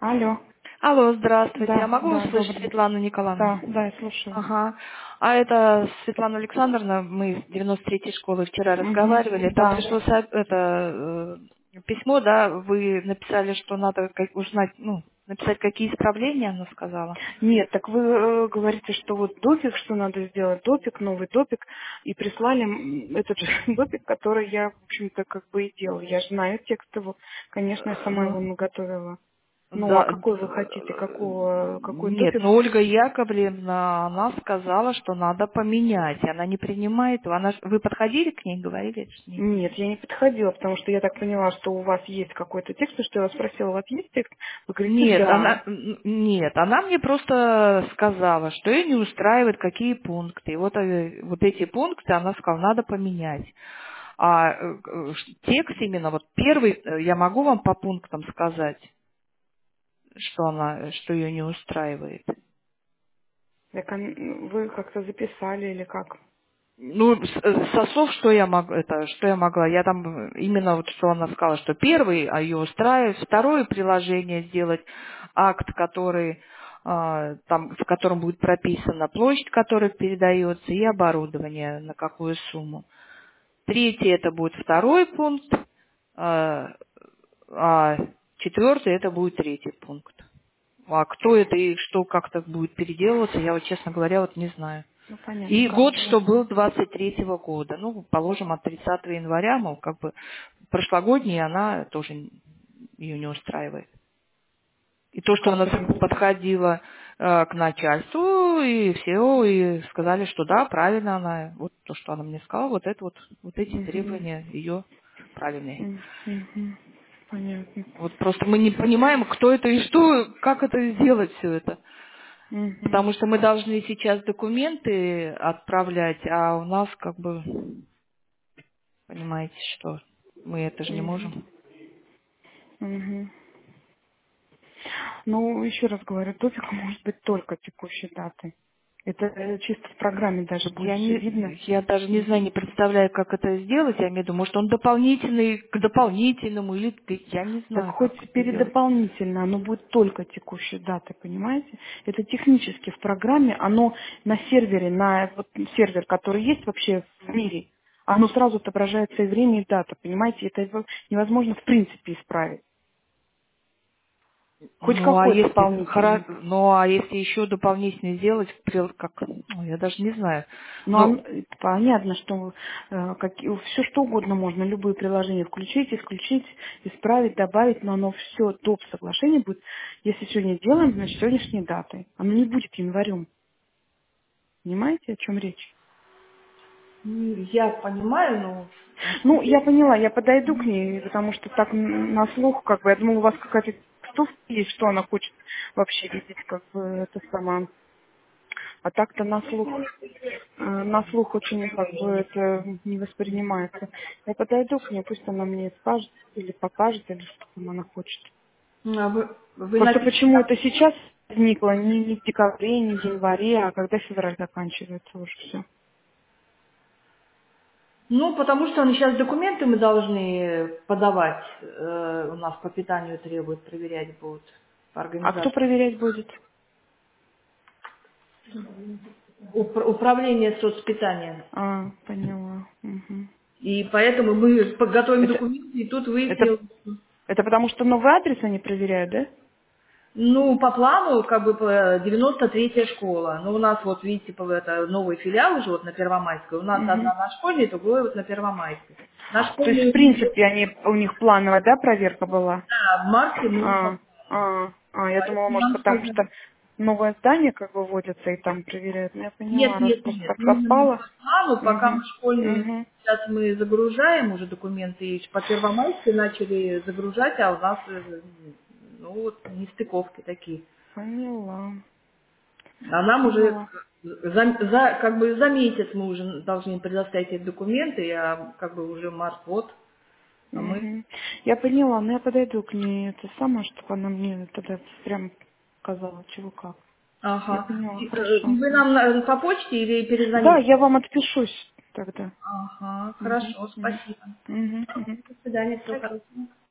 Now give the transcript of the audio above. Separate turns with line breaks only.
Алло.
Алло, здравствуйте. Я
Да,
могу
да,
услышать
добрый.
Светлану Николаевну?
Да, да, я слушаю.
Ага. А это Светлана Александровна, мы с 93-й школы вчера
Угу.
разговаривали. Там
Да.
пришло письмо, да, вы написали, что надо узнать, написать, какие исправления, она сказала.
Нет, так вы говорите, что вот допик, что надо сделать, допик, новый допик, и прислали этот же допик, который я, в общем-то, как бы и делала. Я же знаю текст его, конечно, я сама его
Ну,
наготовила. Ну, а
да,
какой вы хотите, какой
нет,
допик?
но Ольга Яковлевна, она сказала, что надо поменять. Она не принимает его. Вы подходили к ней, говорили с ней?
Нет, я не подходила, потому что я так поняла, что у вас есть какой-то текст, и что я вас спросила, у вас есть текст? Вы говорите,
Нет,
да.
она мне просто сказала, что ее не устраивает какие пункты. И вот эти пункты, она сказала, надо поменять. А текст именно, вот первый, я могу вам по пунктам сказать, что ее не устраивает.
Так, вы как-то записали или как?
Ну, со слов, что я могла. Я там именно вот, что она сказала, что первый, ее устраивает, второе приложение сделать, акт, который, там, в котором будет прописана площадь, которая передается, и оборудование, на какую сумму. Третий это будет второй пункт, а четвертый это будет третий пункт. А кто это и что как-то будет переделываться, я вот, честно говоря, вот не знаю.
Ну, понятно,
И год,
хорошо.
что был 23-го года. Ну, положим, от 30 января, мол, как бы прошлогодняя, она тоже ее не устраивает. И то, что
Как
она
это?
подходила к начальству, и все, и сказали, что да, правильно она, вот то, что она мне сказала, вот эти
Угу.
требования ее правильные.
Угу. Понятно.
Вот просто мы не понимаем, кто это и что, как это сделать все это.
Угу.
Потому что мы должны сейчас документы отправлять, а у нас как бы, понимаете, что мы это же не
Угу.
можем.
Угу. Ну, еще раз говорю, допик может быть только текущей даты. Это чисто в программе даже будет все видно.
Я даже не знаю, не представляю, как это сделать. Я имею в виду, может, он дополнительный к дополнительному, или я не
Так
знаю,
хоть
как это сделать.
передополнительно, оно будет только текущей даты, понимаете? Это технически в программе, оно на сервере, на вот сервер, который есть вообще в мире, оно сразу отображается и время, и дата, понимаете? Это невозможно в принципе исправить. Хоть какой дополнительный.
Ну, а если еще дополнительно сделать, как, я даже не знаю.
Но
Ну,
понятно, что все что угодно можно, любые приложения включить, исключить, исправить, добавить, но оно все доп. Соглашение будет, если сегодня делаем, значит сегодняшней датой. Оно не будет январем. Понимаете, о чем речь?
я понимаю, но
Ну, я поняла, я подойду к ней, потому что так на слух, как бы, я думала, у вас какая-то текстовка есть, что она хочет вообще видеть, как бы, это сама. А так-то на слух очень как бы это не воспринимается. Я подойду к ней, пусть она мне скажет или покажет, или что там она хочет.
вы
Просто
напишите.
почему это сейчас возникло, не в декабре, не в январе, а когда февраль заканчивается уже все.
Ну, потому что сейчас документы мы должны подавать. У нас по питанию требуют, проверять будут по
А кто
организации.
проверять будет?
Управление соцпитанием.
А, поняла. Мгм.
И поэтому мы готовим
Это,
документы, и тут
это,
выяснилось,
это потому что новый адрес они проверяют, да?
ну, по плану, как бы, 93-я школа. Ну, у нас, вот, видите, это новый филиал уже вот на Первомайской. У нас
Мгм.
одна на школьной, другой вот на Первомайской. На
То есть, в
школьную
принципе, у них плановая, да, проверка была?
да, в марте мы
А, я думала,
поэтому
может,
нам
потому
сказали.
что новое здание как бы вводится и там проверяют. Ну, я поняла,
Нет,
раз
нет,
просто
нет.
так
Именно
совпало.
по плану, пока мы
Угу,
школьную,
угу,
сейчас мы загружаем уже документы, и по Первомайской начали загружать, а у нас, ну, вот, нестыковки такие.
поняла,
А нам уже
поняла.
как бы за месяц мы уже должны предоставить эти документы, а как бы уже март год, а мы...
Угу. Я поняла, но я подойду к ней, это самое, чтобы она мне тогда прям сказала, чего как. Я
Ага.
поняла,
И
хорошо.
вы нам по почте или
Да,
перезвоните?
я вам отпишусь тогда.
Ага,
Угу,
хорошо,
угу,
спасибо.
угу, угу.
До свидания, всего хорошего.